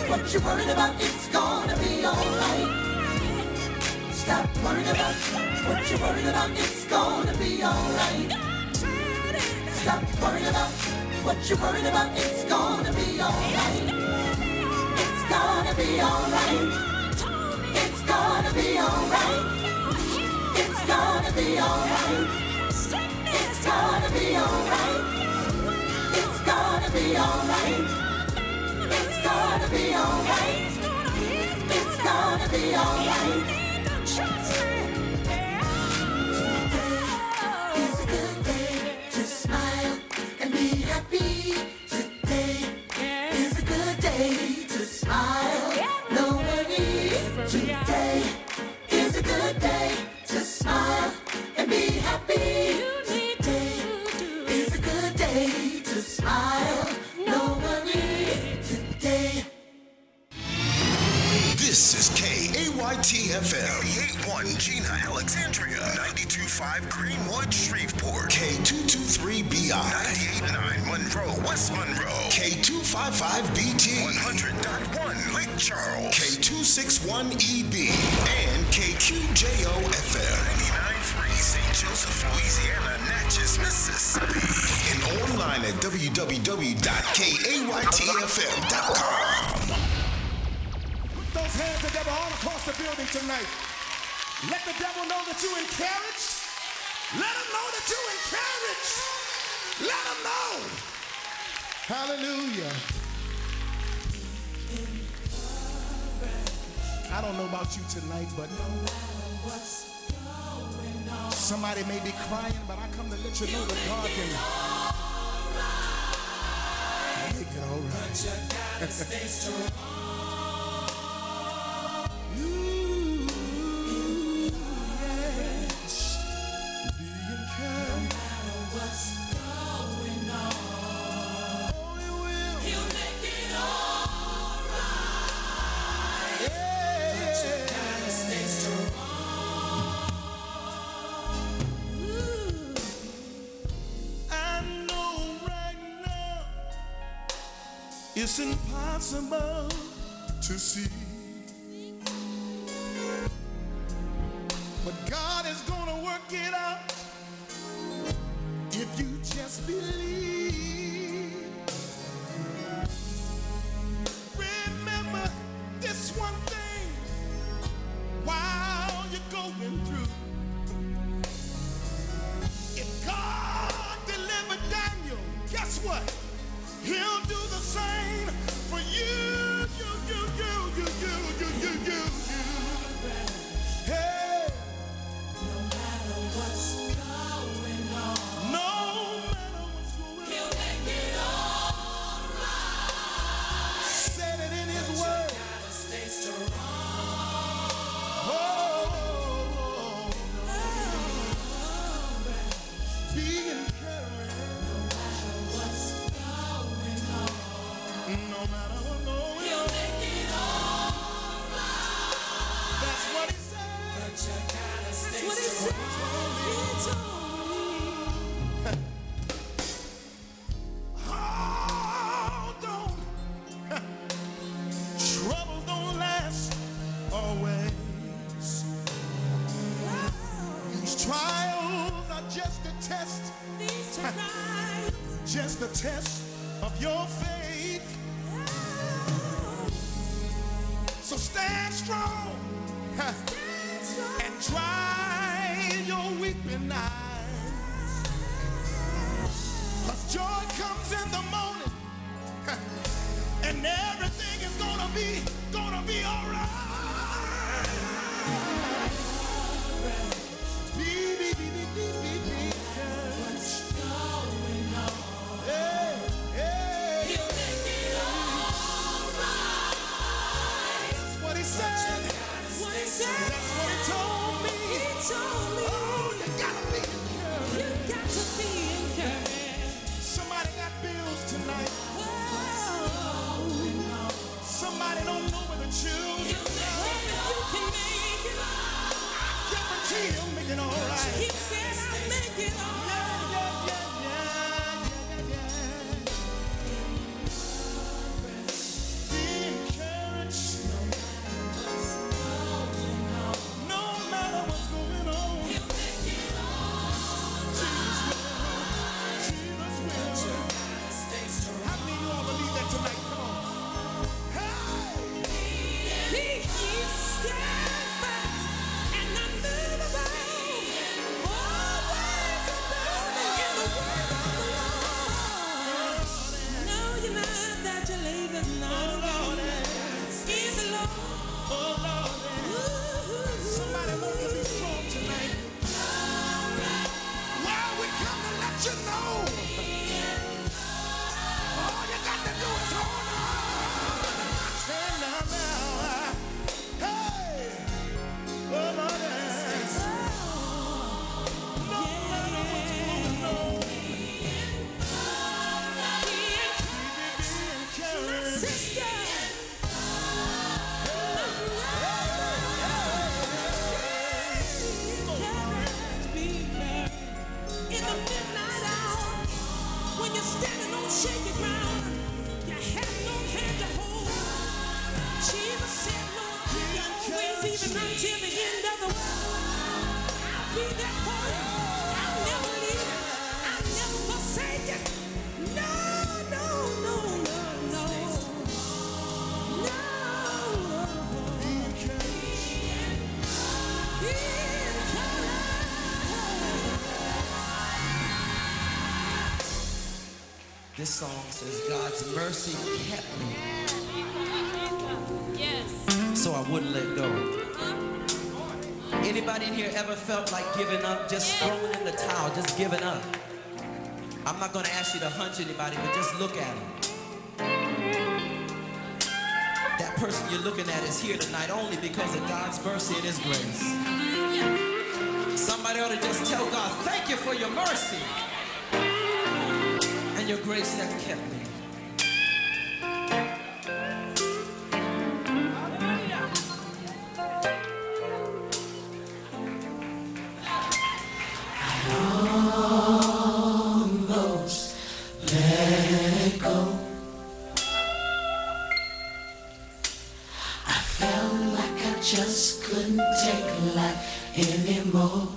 What you worried about, it's gonna be alright. Stop worrying about what you're worried about, it's gonna be alright. Stop worrying about what you're worried about, it's gonna be alright. It's gonna be alright. It's gonna be alright. It's gonna be alright. It's gonna be alright. It's gonna be alright. It's gonna be alright. It's gonna be alright. Trust me. Today is a good day to smile and be happy. Today is a good day to smile. No worries. Today is a good day to smile and be happy. Today is a good day to smile. No worries. Today. This is KAYT-FM, 88.1 Gina, Alexandria, 92.5 Greenwood, Shreveport, K223BI, 98.9 Monroe, West Monroe, K255BT, 100.1 Lake Charles, K261EB, and KQJO-FM, 99.3 St. Joseph, Louisiana, Natchez, Mississippi, and online at www.kaytfm.com. Those hands together all across the building tonight. Let the devil know that you encouraged. Let him know that you encouraged. Let him know. Hallelujah. I don't know about you tonight, but somebody may be crying, but I come to let you know that God can make it all right. It's impossible to see, but God is gonna work it out if you just believe. Remember this one thing while you're going through. If God delivered Daniel, guess what? He'll do the same for you, you. Hey. No matter what's going on. No matter what's going on. He'll make it all right. Said it in his word. You gotta stay strong. Be encouraged. No matter what's no matter what goes, he'll make it all right. That's what he said. But you gotta stay That's what he said. He told me. Hold on. Trouble don't last always. These trials are just a test. These trials. Just a test of your faith. So stand strong, and dry your weeping eyes. 'Cause joy comes in the morning, and everything is gonna be all right. What's going on? Hey. He'll make it all right. That's what he said. That's what he told me. Oh, you gotta be encouraged. You got to be encouraged. Somebody got bills tonight. Somebody don't know where the children are. You can make it all. I guarantee you'll make it all right. He said I'll make it all right. Yeah. Be encouraged. sister. In the midnight hour, when you're standing on shaky ground, you have no hand to hold. Jesus said, Lord, you're always even until the end of the world. I'll be there for you. I'll never leave you. I'll never forsake you. No, no, no, no, no. No. This song says God's mercy kept me. Yes. So I wouldn't let go. Anybody in here ever felt like giving up, just throwing in the towel, just giving up? I'm not gonna ask you to hunch anybody, but just look at him. That person you're looking at is here tonight only because of God's mercy and his grace. Somebody ought to just tell God, thank you for your mercy and your grace that kept me. Almost let go. I felt like I just couldn't take life anymore.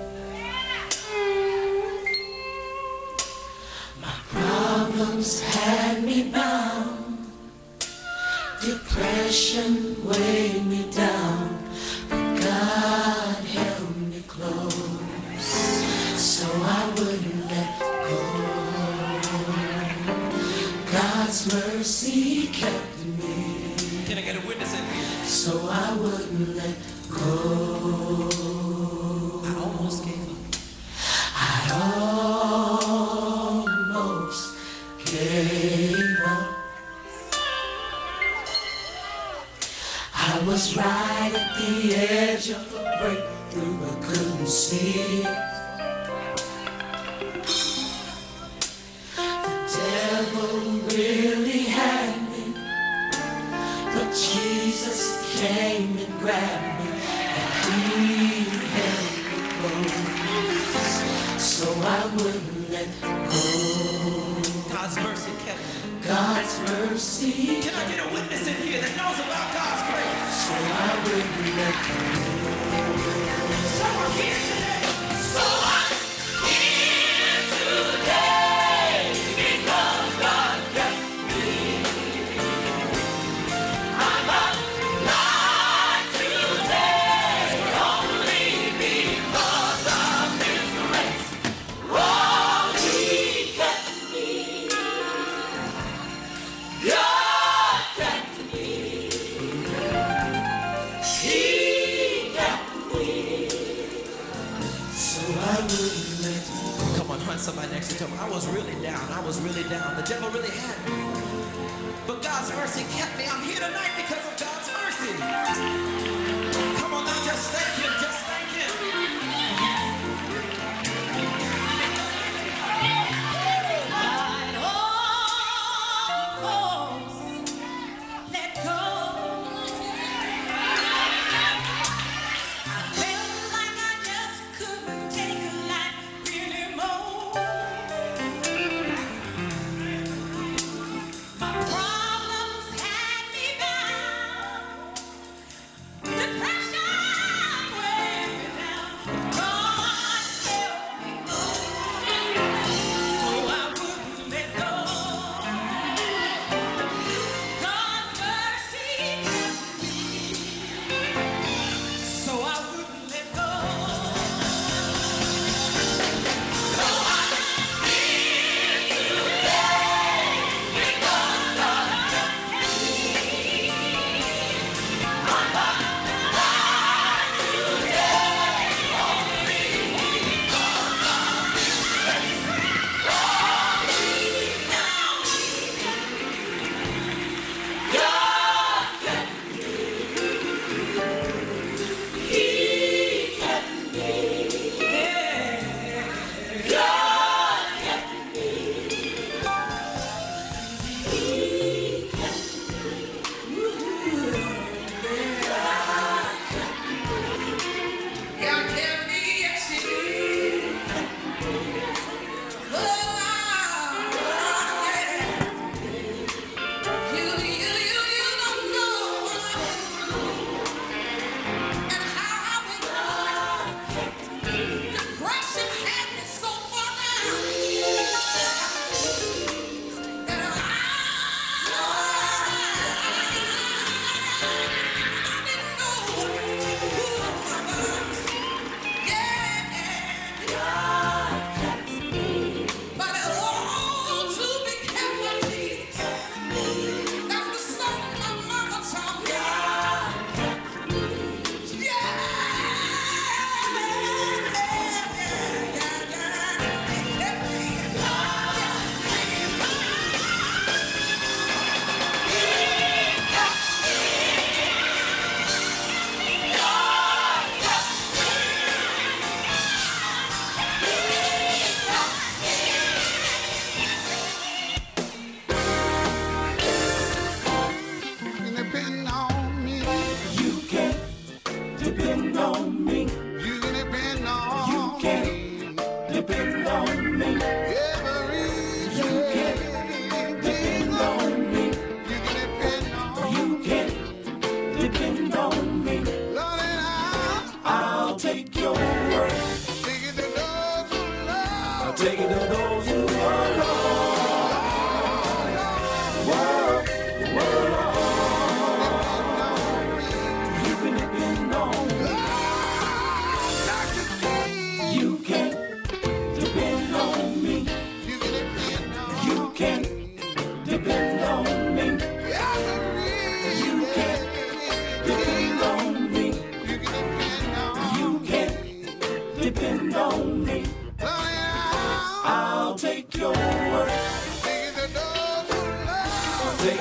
My problems had me bound. Depression weighed me down. But God held me close, so I wouldn't let go. God's mercy kept me. Can I get a witness in here? So I wouldn't let go. I almost gave up. I almost gave up. I was right at the edge of a breakthrough, but couldn't see it. The devil really had me, but Jesus came and grabbed me, and he held me close, so I wouldn't let go. God's mercy kept me. God's mercy, Can I get a witness in here that knows about God's grace? so I wouldn't let go. So I'm here today. So I'm here today because God kept me. I'm alive today only because of His grace. Oh, He kept me. God kept me. He kept me. So I wouldn't let go. Come on, hunt somebody next to you. Tell me, I was really down. I was really down. The devil really had me. But God's mercy kept me. I'm here tonight because of God's mercy. Come on now, just thank Him. Just thank Him. Let go. I felt like I just couldn't take life anymore. My problems had me bound.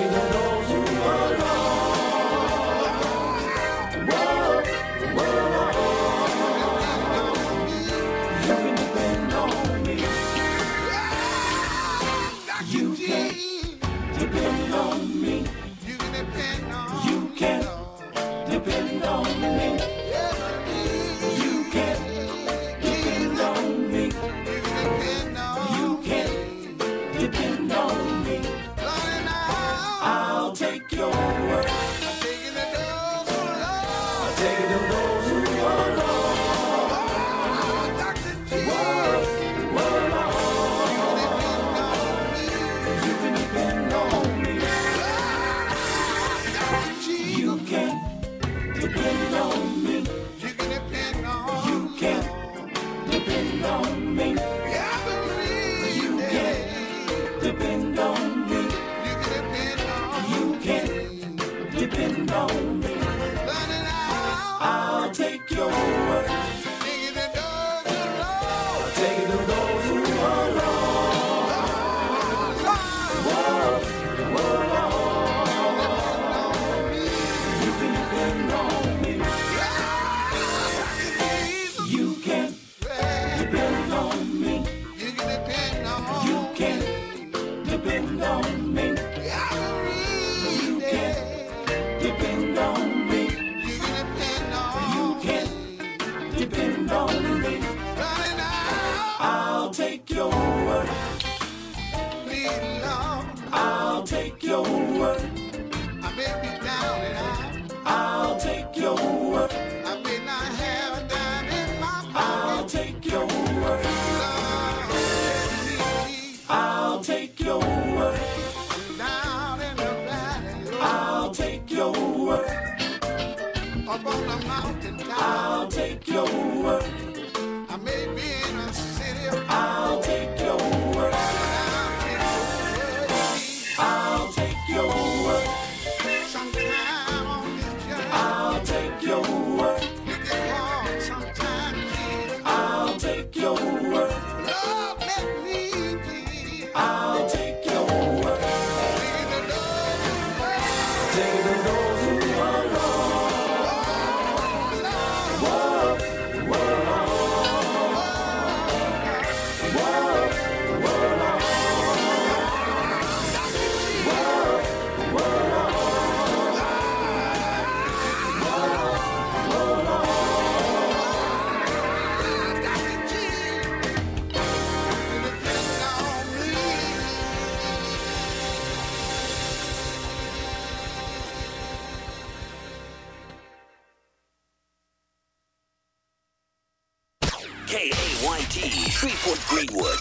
KAYT, Shreveport Greenwood,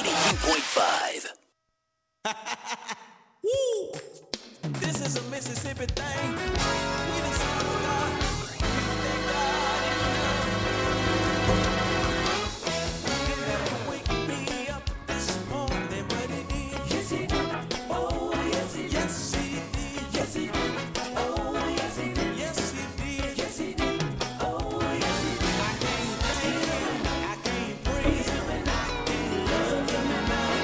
92.5. Woo! This is a Mississippi thing. We done serve God. Thank God in love. Didn't have to wake me up this morning, but He did. Yes, He did. Oh, yes, He did. Yes, He did. Yes, He did. Oh, yes, He did. Yes, He did. Yes, He did. Oh, yes, He did. I can't thank Him. I can't praise Him. And I can't love Him enough.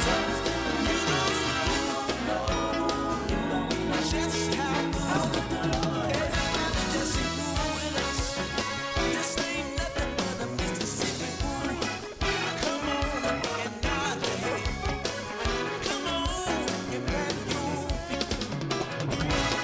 Just how good the Lord is. Mississippi in us. This ain't nothing but a Mississippi fool. Come on and nod your head. Come on and pat your feet.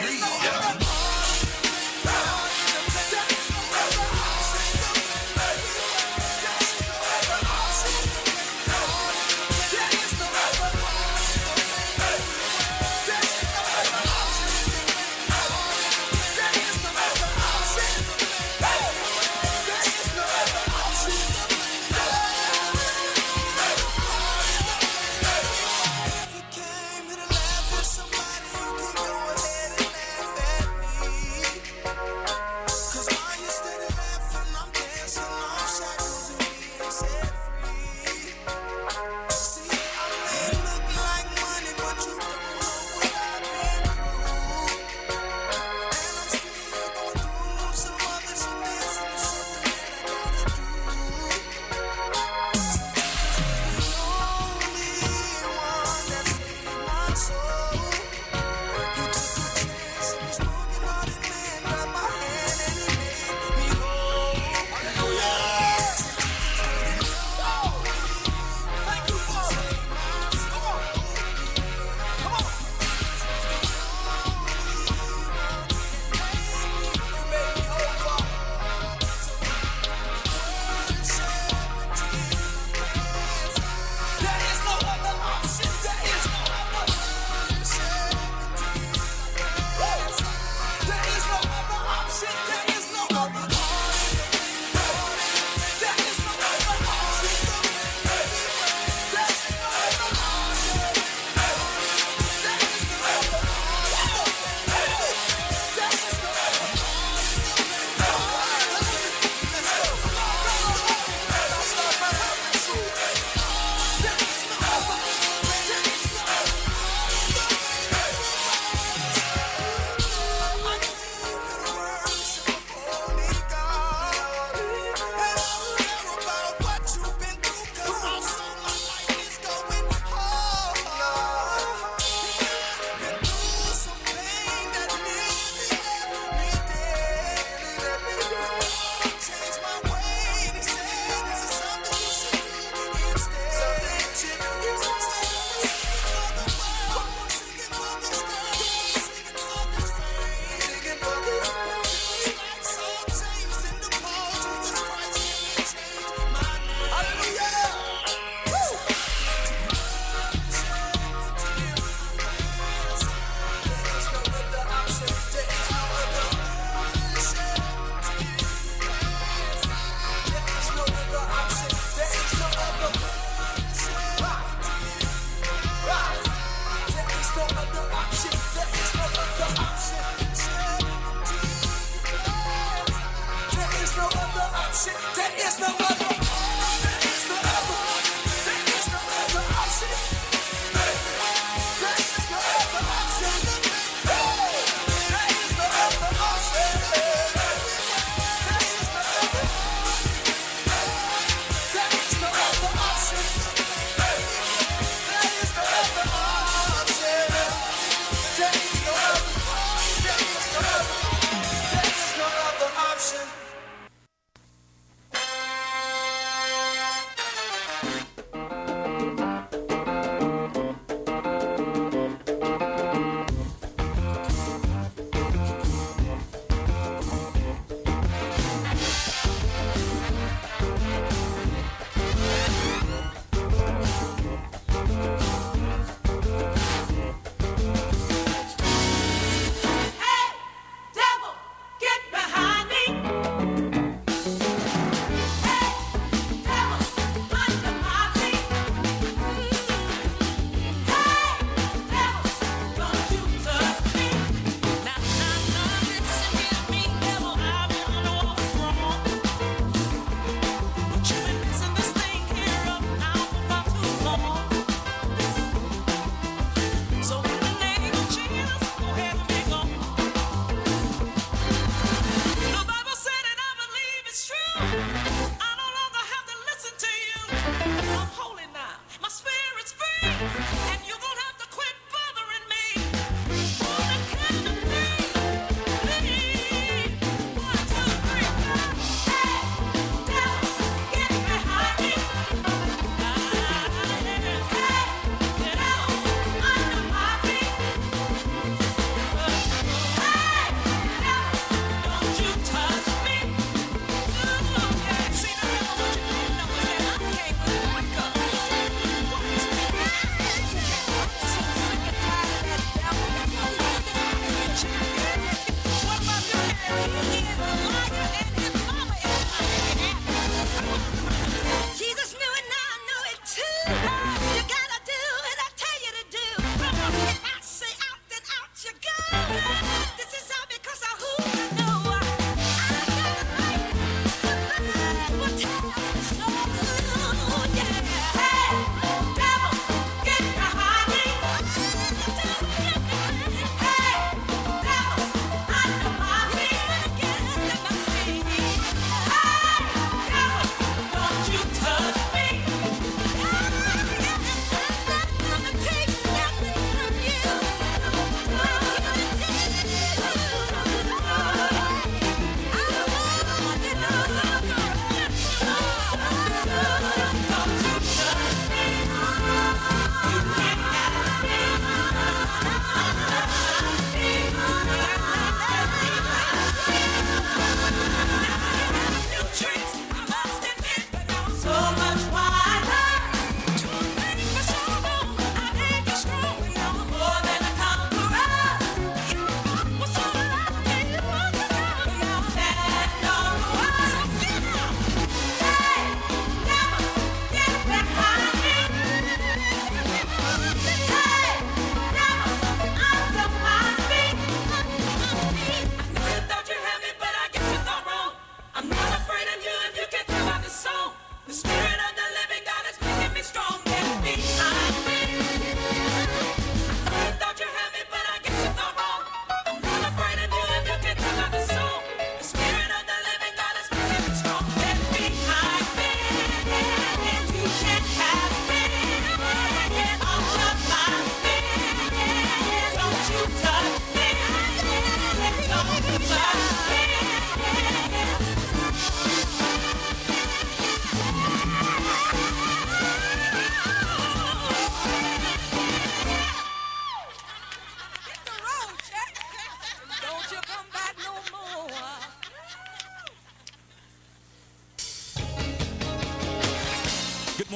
Come on.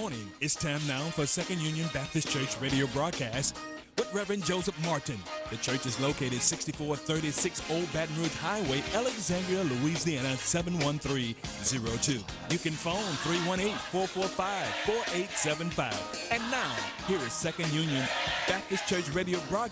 morning. It's time now for Second Union Baptist Church radio broadcast with Reverend Joseph Martin. The church is located 6436 Old Baton Rouge Highway, Alexandria, Louisiana 71302. You can phone 318-445-4875. And now, here is Second Union Baptist Church radio broadcast